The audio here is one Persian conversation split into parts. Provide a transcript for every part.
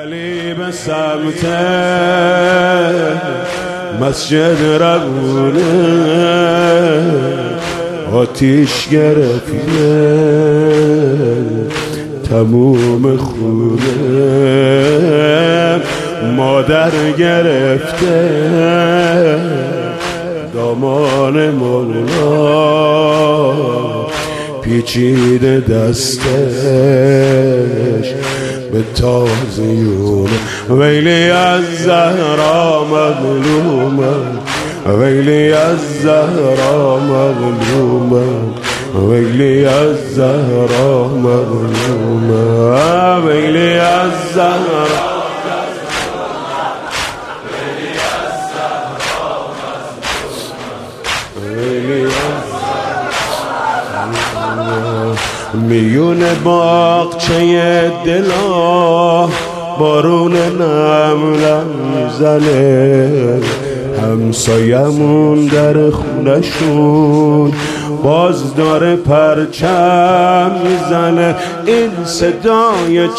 علی به سمت مسجد روونه آتیش گرفته تموم خونه، مادر گرفته دامان مولا، پیچیده دستش به تازیونه. ویلی از زهرا مظلومه، ویلی از زهرا مظلومه، ویلی از زهرا مظلومه، ویلی از زهرا میون باغچه دلا بارون نملم میزنه، همسایمون در خونشون باز داره پرچم میزنه. این صدای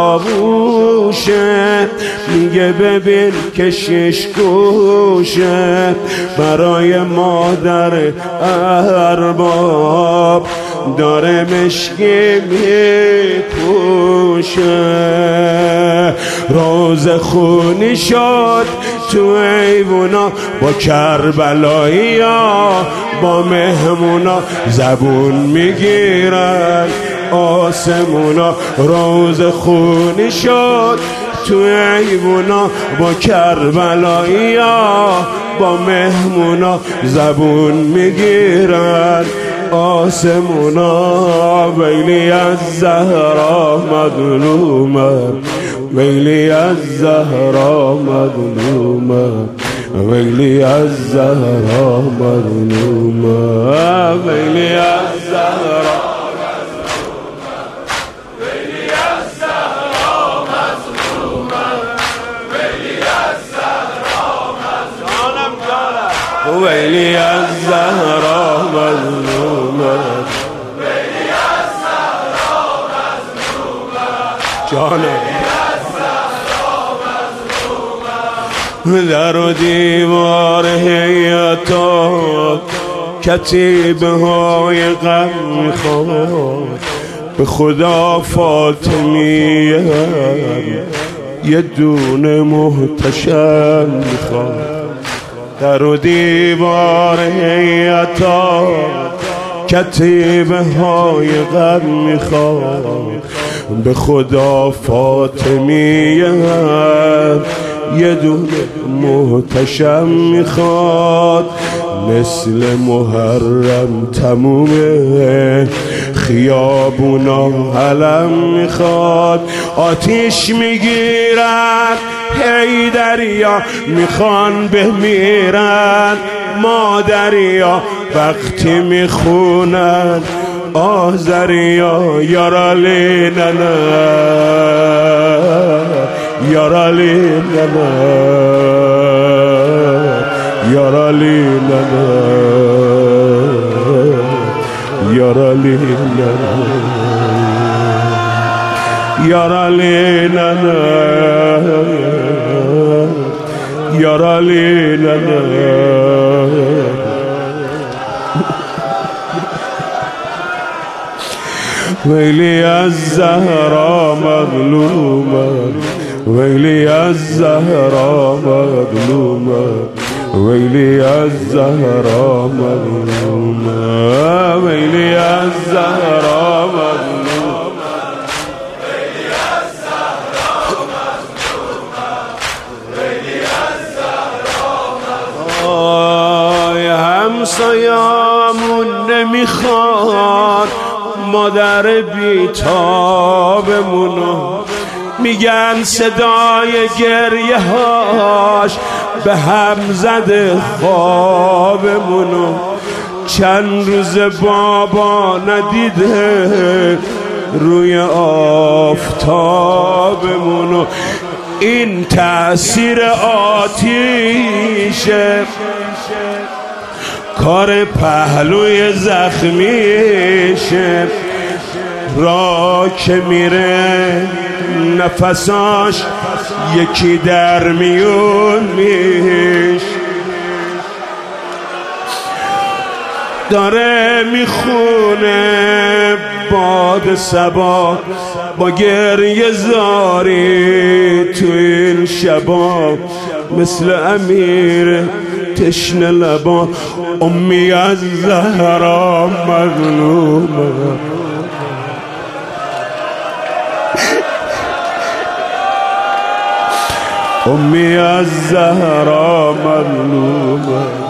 چاووشه میگه ببین کشیش گوشه، برای مادر ارباب داره مشکی میپوشه. روز خونی شد تو ایوونا با کربلایی ها، با مهمونا زبون میگیرن آسمونا. روز خونی شد تو ایوونا با کربلایی ها، با مهمونا زبون میگیرن آسمونا. ویلی از زهرا مظلومه، ویلی از زهرا مظلومه، ویلی از زهرا مظلومه، ویلی از زهرا ویلی از زهرا مظلومه، ویلی از زهرا مظلومه، جانم در و دیوار حیاتا کتیبه های غم میخواد، به خدا فاطمیه یه دونه محتشم میخواد. در و دیوار حیاتا کتیبه های غم میخواد، به خدا فاطمیه یه دونه محتشم میخواد. مثل محرم تمومه خیابونا علم میخواد، آتیش میگیرن هی دریا میخوان بمیرن، مادریا وقتی میخونن آذریا یارالی ننه یارالی ننه یارالی ننه یارالی ننه یارالی ننه یارالی ننه. ویلی از زهرا مظلومه، ویلی از زهرا مظلومه، ویلی از زهرا مظلومه، ویلی از زهرا مظلومه، ویلی از زهرا مظلومه، ویلی از زهرا مظلومه. همسایه‌مون نمیخواد مادر بیتابمونو، میگن صدای گریه هاش به هم زده خوابمونو. چند روز بابا ندیده روی آفتابمونو، این تأثیر آتیشه کار پهلوی زخمیشه. را که میره نفساش یکی در میون میش داره میخونه باد صبا با گریه زاری تو این شبا مثل امیر تشنه لبا امی از زهرا مظلومه امی از زهرا مظلومه